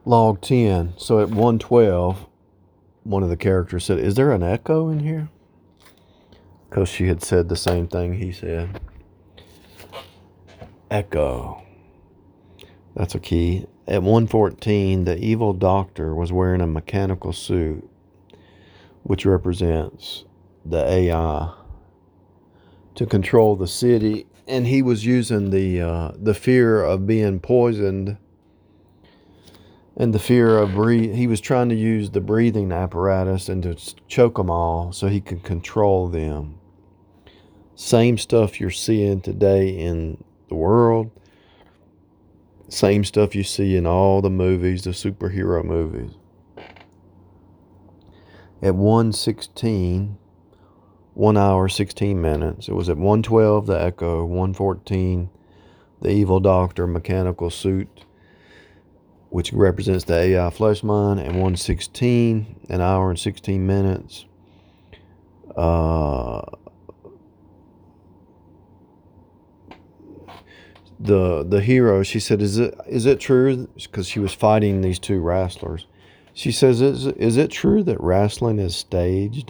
Log 10. So at 112, one of the characters said, "Is there an echo in here?" Because she had said the same thing he said. Echo. That's a key. At 114, the evil doctor was wearing a mechanical suit, which represents the AI, to control the city, and he was using the fear of being poisoned and the fear of he was trying to use the breathing apparatus and to choke them all so he could control them. Same stuff you're seeing today in the world. Same stuff you see in all the movies, the superhero movies. At 1:16, 1 hour, 16 minutes. It was at 1:12, the echo. 1:14, the evil doctor, mechanical suit, which represents the AI flesh mind. And 1:16, an hour and 16 minutes. The hero, she said, is it true? Because she was fighting these two wrestlers. She says, is it true that wrestling is staged?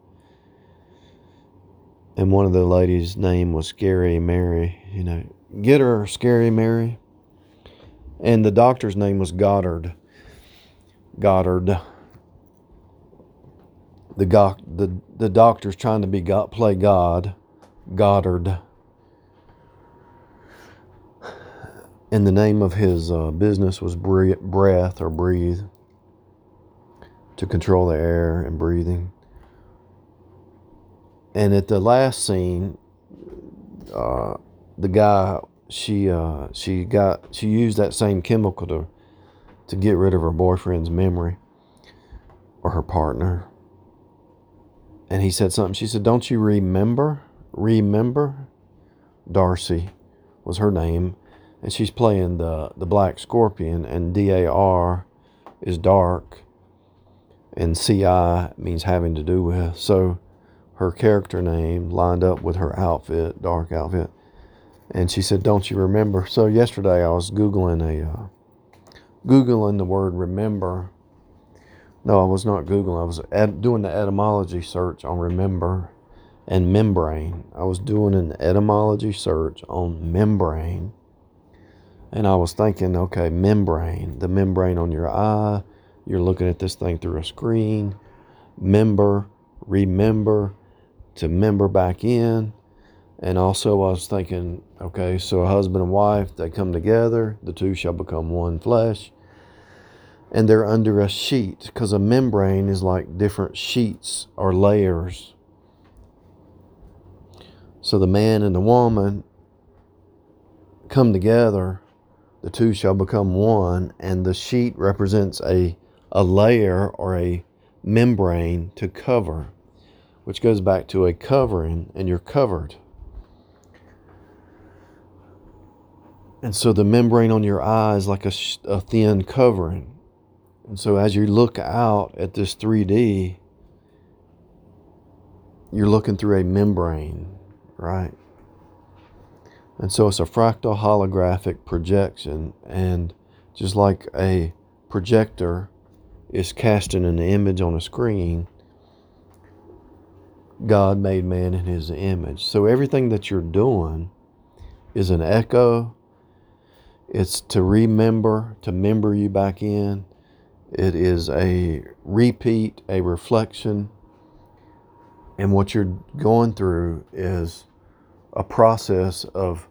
And one of the ladies' name was Scary Mary. Get her, Scary Mary. And the doctor's name was Goddard. The doctor's trying to play God. Goddard. And the name of his business was Breath, or Breathe, to control the air and breathing. And at the last scene, the guy, she used that same chemical to get rid of her boyfriend's memory, or her partner. And he said something. She said, "Don't you remember? Darcy was her name." And she's playing the Black Scorpion, and DAR is dark, and CI means having to do with. So her character name lined up with her outfit, dark outfit. And she said, "Don't you remember?" So yesterday I was Googling the word remember. No, I was not Googling. I was doing the etymology search on remember and membrane. I was doing an etymology search on membrane. And I was thinking, okay, membrane, the membrane on your eye. You're looking at this thing through a screen. Remember, to member back in. And also I was thinking, okay, so a husband and wife, they come together. The two shall become one flesh. And they're under a sheet, because a membrane is like different sheets or layers. So the man and the woman come together. The two shall become one, and the sheet represents a layer or a membrane to cover, which goes back to a covering, and you're covered. And so the membrane on your eye is like a thin covering. And so as you look out at this 3D, you're looking through a membrane, right? And so it's a fractal holographic projection. And just like a projector is casting an image on a screen, God made man in his image. So everything that you're doing is an echo. It's to remember, to member you back in. It is a repeat, a reflection. And what you're going through is a process of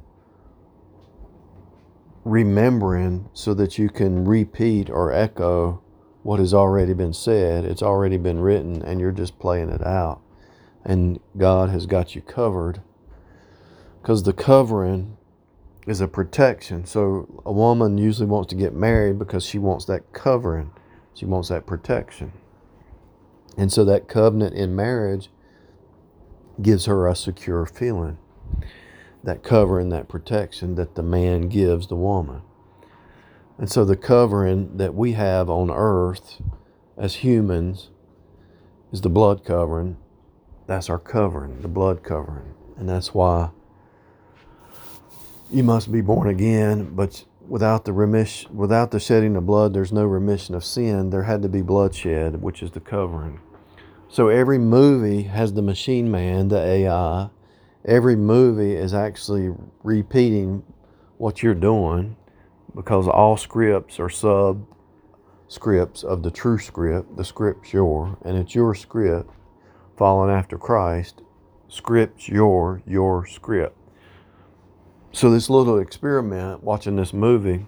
remembering so that you can repeat or echo what has already been said. It's already been written, and you're just playing it out. And God has got you covered, because the covering is a protection. So a woman usually wants to get married because she wants that covering. She wants that protection. And so that covenant in marriage gives her a secure feeling. That covering, that protection that the man gives the woman. And so the covering that we have on earth as humans is the blood covering. That's our covering, the blood covering. And that's why you must be born again, but without the shedding of blood, there's no remission of sin. There had to be bloodshed, which is the covering. So every movie has the machine man, the AI. Every movie is actually repeating what you're doing, because all scripts are sub scripts of the true script. The script's yours, and it's your script. Following after Christ, script's your script. So this little experiment, watching this movie,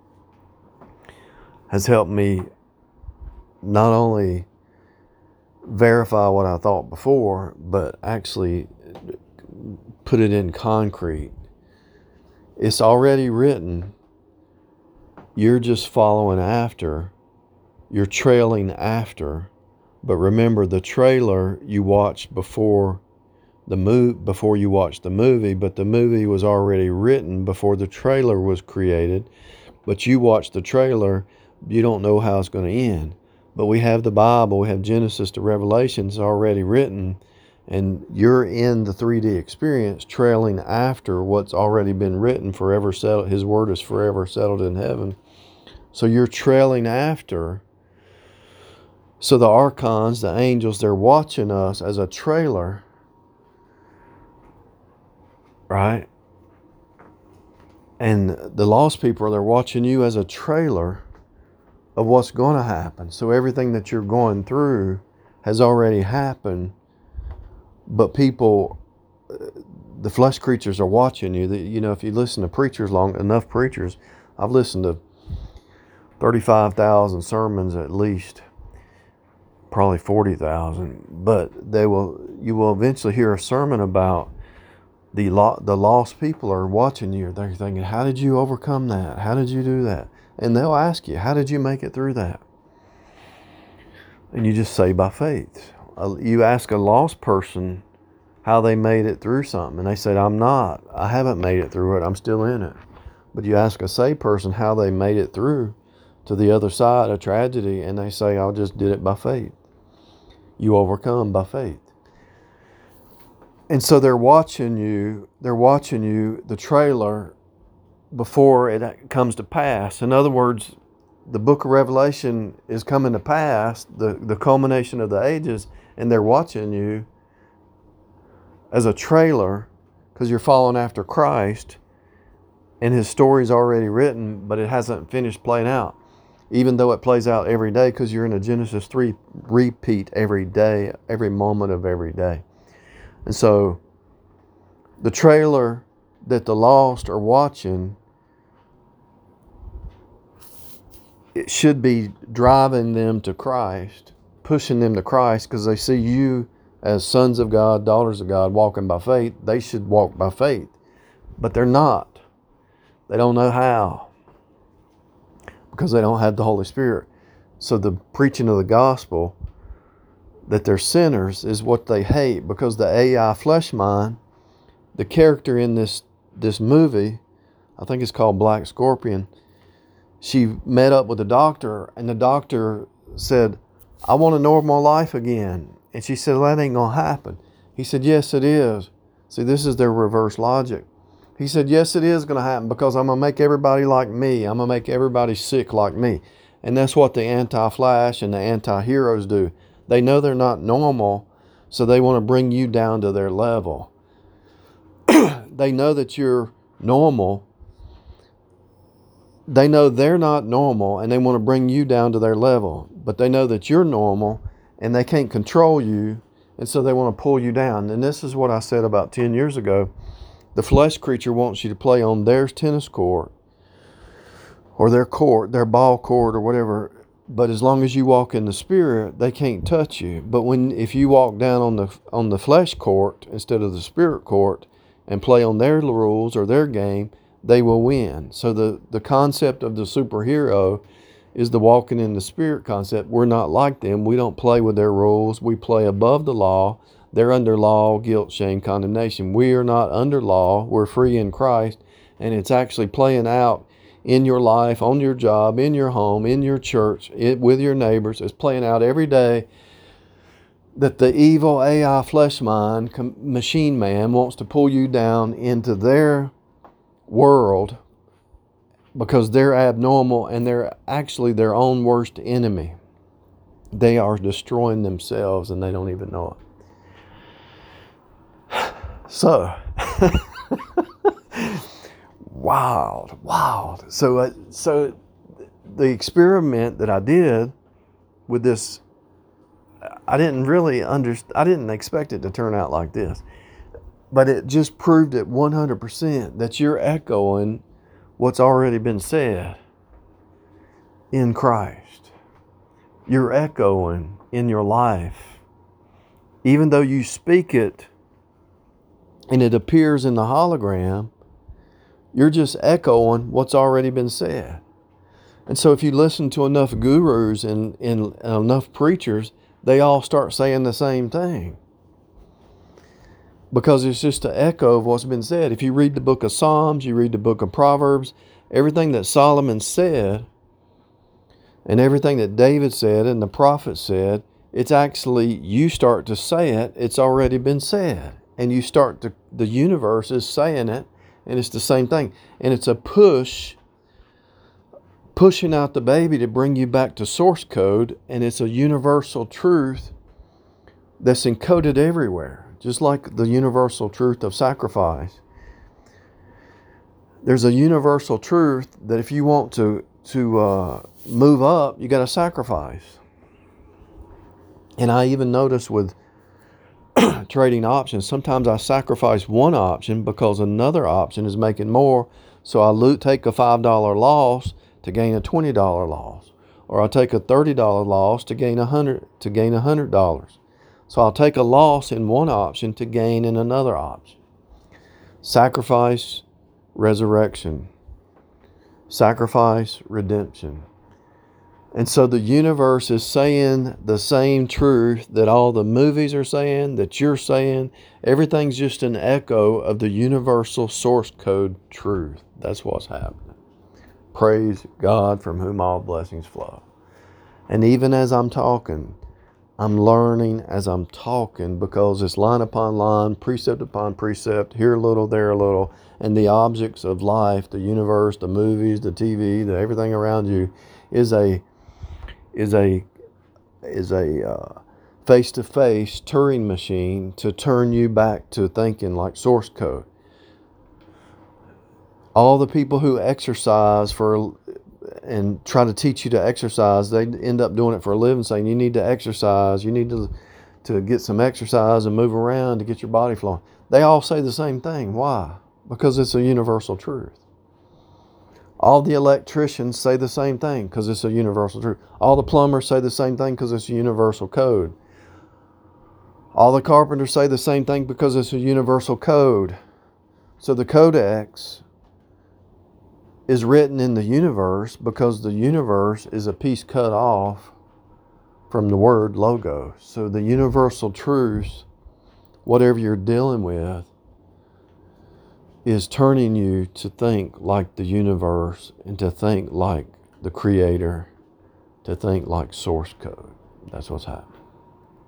has helped me not only verify what I thought before, but actually put it in concrete. It's already written. You're just following after. You're trailing after. But remember, the trailer you watched before you watched the movie, but the movie was already written before the trailer was created. But you watched the trailer, you don't know how it's going to end. But we have the Bible, we have Genesis to Revelations already written, and you're in the 3D experience trailing after what's already been written, forever settled. His word is forever settled in heaven. So you're trailing after. So the archons, the angels, they're watching us as a trailer, right? And the lost people, they're watching you as a trailer of what's going to happen. So everything that you're going through has already happened, but people, the flesh creatures, are watching you. You know, if you listen to preachers, enough preachers, I've listened to 35,000 sermons at least, probably 40,000, but you will eventually hear a sermon about the lost people are watching you. They're thinking, how did you overcome that? How did you do that? And they'll ask you, how did you make it through that? And you just say, by faith. You ask a lost person how they made it through something, and they said, I haven't made it through it, I'm still in it. But you ask a saved person how they made it through to the other side of tragedy, and they say, I just did it by faith. You overcome by faith. And so they're watching you, the trailer, before it comes to pass. In other words, the book of Revelation is coming to pass, the culmination of the ages, and they're watching you as a trailer because you're following after Christ, and his story's already written, but it hasn't finished playing out, even though it plays out every day, because you're in a Genesis 3 repeat every day, every moment of every day. And so the trailer that the lost are watching, it should be driving them to Christ, pushing them to Christ, because they see you as sons of God, daughters of God, walking by faith. They should walk by faith, but they're not. They don't know how, because they don't have the Holy Spirit. So the preaching of the gospel, that they're sinners, is what they hate, because the AI flesh mind, the character in this movie, I think it's called Black Scorpion, she met up with the doctor, and the doctor said, I want a normal life again. And she said, well, that ain't going to happen. He said, yes, it is. See, this is their reverse logic. He said, yes, it is going to happen, because I'm going to make everybody like me. I'm going to make everybody sick like me. And that's what the anti-Flash and the anti-heroes do. They know they're not normal, so they want to bring you down to their level. They know that you're normal. They know they're not normal, and they want to bring you down to their level. But they know that you're normal, and they can't control you, and so they want to pull you down. And this is what I said about 10 years ago. The flesh creature wants you to play on their tennis court, or their court, their ball court, or whatever. But as long as you walk in the spirit, they can't touch you. But if you walk down on the flesh court instead of the spirit court and play on their rules or their game, they will win. So the concept of the superhero is the walking in the spirit concept. We're not like them. We don't play with their rules. We play above the law. They're under law, guilt, shame, condemnation. We are not under law. We're free in Christ. And it's actually playing out in your life, on your job, in your home, in your church, with your neighbors. It's playing out every day that the evil AI flesh mind, machine man, wants to pull you down into their world because they're abnormal and they're actually their own worst enemy. They are destroying themselves and they don't even know it. So, wild. So the experiment that I did with this, I didn't expect it to turn out like this, but it just proved it 100% that you're echoing what's already been said in Christ. You're echoing in your life. Even though you speak it and it appears in the hologram, you're just echoing what's already been said. And so if you listen to enough gurus and enough preachers, they all start saying the same thing. Because it's just an echo of what's been said. If you read the book of Psalms, you read the book of Proverbs, everything that Solomon said and everything that David said and the prophets said, it's actually, you start to say it, it's already been said. And you start to, the universe is saying it, and it's the same thing. And it's a pushing out the baby to bring you back to source code, and it's a universal truth that's encoded everywhere, just like the universal truth of sacrifice. There's a universal truth that if you want to move up, you got to sacrifice. And I even notice with trading options, sometimes I sacrifice one option because another option is making more. So I take a $5 loss to gain a $20 loss, or I'll take a $30 loss to gain $100. So I'll take a loss in one option to gain in another option. Sacrifice, resurrection. Sacrifice, redemption. And so the universe is saying the same truth that all the movies are saying, that you're saying. Everything's just an echo of the universal source code truth. That's what's happening. Praise God, from whom all blessings flow. And even as I'm talking, I'm learning as I'm talking, because it's line upon line, precept upon precept, here a little, there a little, and the objects of life, the universe, the movies, the TV, everything around you is a face-to-face Turing machine to turn you back to thinking like source code. All the people who exercise and try to teach you to exercise, they end up doing it for a living, saying you need to exercise, you need to get some exercise and move around to get your body flowing. They all say the same thing. Why? Because it's a universal truth. All the electricians say the same thing because it's a universal truth. All the plumbers say the same thing because it's a universal code. All the carpenters say the same thing because it's a universal code. So the codex is written in the universe because the universe is a piece cut off from the word logos. So the universal truth, whatever you're dealing with, is turning you to think like the universe and to think like the Creator, to think like source code. That's what's happening.